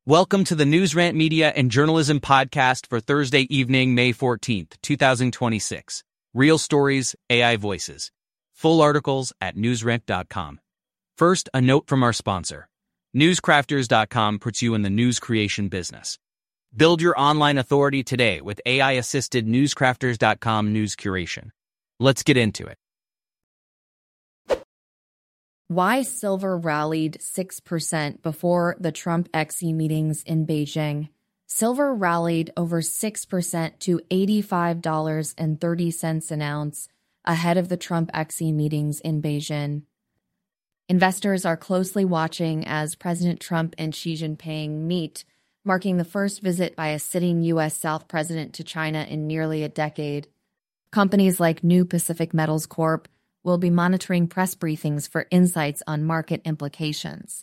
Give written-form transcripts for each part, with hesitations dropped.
Welcome to the News Rant Media and Journalism podcast for Thursday evening, May 14th, 2026. Real stories, AI voices. Full articles at newsrant.com. First, a note from our sponsor. Newscrafters.com puts you in the news creation business. Build your online authority today with AI-assisted Newscrafters.com news curation. Let's get into it. Why silver rallied 6% before the Trump-Xi meetings in Beijing. Silver rallied over 6% to $85.30 an ounce ahead of the Trump-Xi meetings in Beijing. Investors are closely watching as President Trump and Xi Jinping meet, marking the first visit by a sitting U.S. South president to China in nearly a decade. Companies like New Pacific Metals Corp. Will be monitoring press briefings for insights on market implications.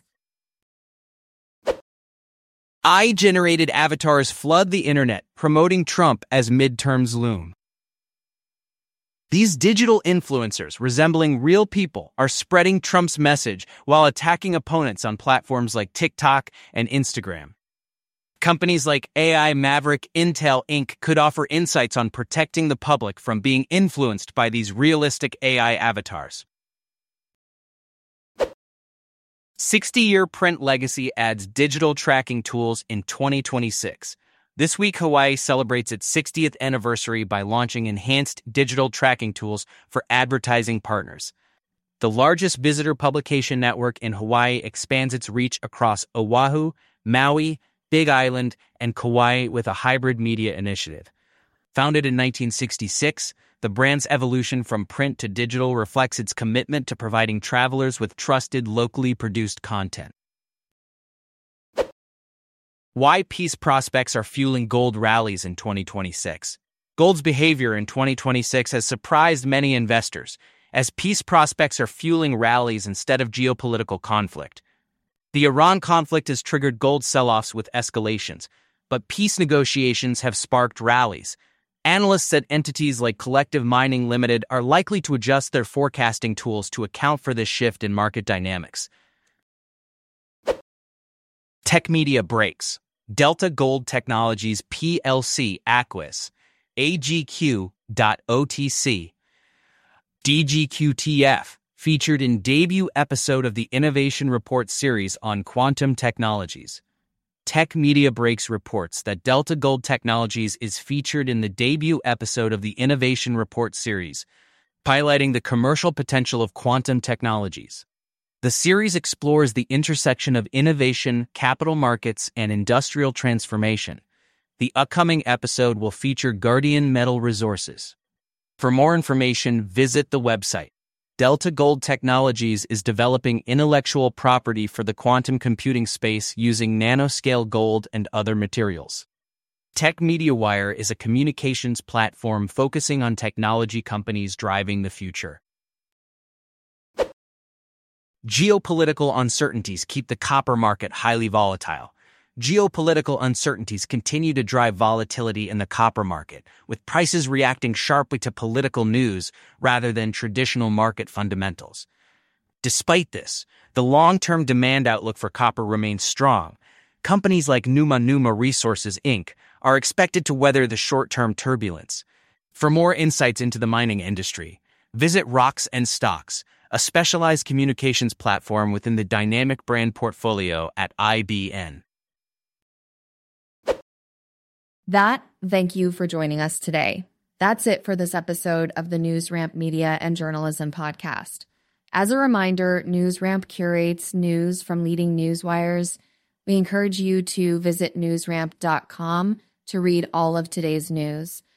AI-generated avatars flood the internet, promoting Trump as midterms loom. These digital influencers, resembling real people, are spreading Trump's message while attacking opponents on platforms like TikTok and Instagram. Companies like AI Maverick Intel Inc. could offer insights on protecting the public from being influenced by these realistic AI avatars. 60-year print legacy adds digital tracking tools in 2026. This week, Hawaii celebrates its 60th anniversary by launching enhanced digital tracking tools for advertising partners. The largest visitor publication network in Hawaii expands its reach across Oahu, Maui, Big Island, and Kauai with a hybrid media initiative. Founded in 1966, the brand's evolution from print to digital reflects its commitment to providing travelers with trusted, locally produced content. Why peace prospects are fueling gold rallies in 2026. Gold's behavior in 2026 has surprised many investors, as peace prospects are fueling rallies instead of geopolitical conflict. The Iran conflict has triggered gold sell-offs with escalations, but peace negotiations have sparked rallies. Analysts said entities like Collective Mining Limited are likely to adjust their forecasting tools to account for this shift in market dynamics. Tech media breaks. Delta Gold Technologies plc acquis AGQ.OTC DGQTF featured in debut episode of the Innovation Report series on quantum technologies. Tech Media Breaks reports that Delta Gold Technologies is featured in the debut episode of the Innovation Report series, highlighting the commercial potential of quantum technologies. The series explores the intersection of innovation, capital markets, and industrial transformation. The upcoming episode will feature Guardian Metal Resources. For more information, visit the website. Delta Gold Technologies is developing intellectual property for the quantum computing space using nanoscale gold and other materials. Tech MediaWire is a communications platform focusing on technology companies driving the future. Geopolitical uncertainties keep the copper market highly volatile. Geopolitical uncertainties continue to drive volatility in the copper market, with prices reacting sharply to political news rather than traditional market fundamentals. Despite this, the long-term demand outlook for copper remains strong. Companies like Numa Resources, Inc. are expected to weather the short-term turbulence. For more insights into the mining industry, visit Rocks and Stocks, a specialized communications platform within the Dynamic Brand portfolio at IBN. Thank you for joining us today. That's it for this episode of the NewsRamp Media and Journalism podcast. As a reminder, NewsRamp curates news from leading news wires. We encourage you to visit newsramp.com to read all of today's news.